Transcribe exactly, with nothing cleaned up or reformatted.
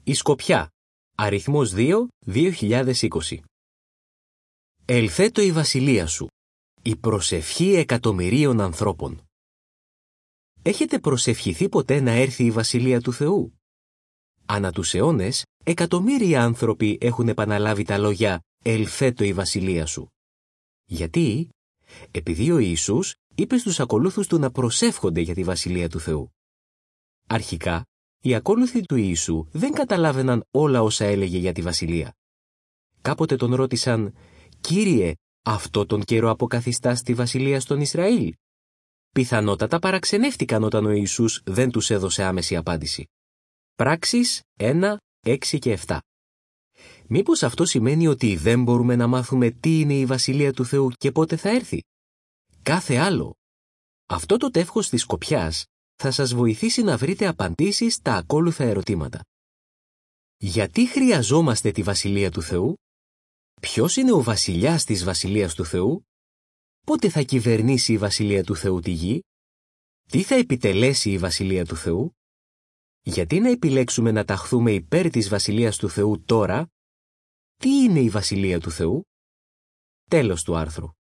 Η Σκοπιά. Αριθμός δύο, δύο χιλιάδες είκοσι. Ελθέτω η βασιλεία σου. Η προσευχή εκατομμυρίων ανθρώπων. Έχετε προσευχηθεί ποτέ να έρθει η βασιλεία του Θεού? Ανά τους αιώνες, εκατομμύρια άνθρωποι έχουν επαναλάβει τα λόγια «Ελθέτω η βασιλεία σου». Γιατί? Επειδή ο Ιησούς είπε στους ακολούθους του να προσεύχονται για τη βασιλεία του Θεού. Αρχικά, οι ακόλουθοι του Ιησού δεν καταλάβαιναν όλα όσα έλεγε για τη βασιλεία. Κάποτε τον ρώτησαν «Κύριε, αυτό τον καιρό αποκαθιστάς τη βασιλεία στον Ισραήλ?» Πιθανότατα παραξενεύτηκαν όταν ο Ιησούς δεν τους έδωσε άμεση απάντηση. Πράξεις ένα, έξι και επτά. Μήπως αυτό σημαίνει ότι δεν μπορούμε να μάθουμε τι είναι η βασιλεία του Θεού και πότε θα έρθει? Κάθε άλλο. Αυτό το τεύχος της Σκοπιάς θα σας βοηθήσει να βρείτε απαντήσεις στα ακόλουθα ερωτήματα. Γιατί χρειαζόμαστε τη βασιλεία του Θεού? Ποιος είναι ο βασιλιάς της βασιλείας του Θεού? Πότε θα κυβερνήσει η βασιλεία του Θεού τη γη? Τι θα επιτελέσει η βασιλεία του Θεού? Γιατί να επιλέξουμε να ταχθούμε υπέρ της βασιλείας του Θεού τώρα? Τι είναι η βασιλεία του Θεού? Τέλος του άρθρου.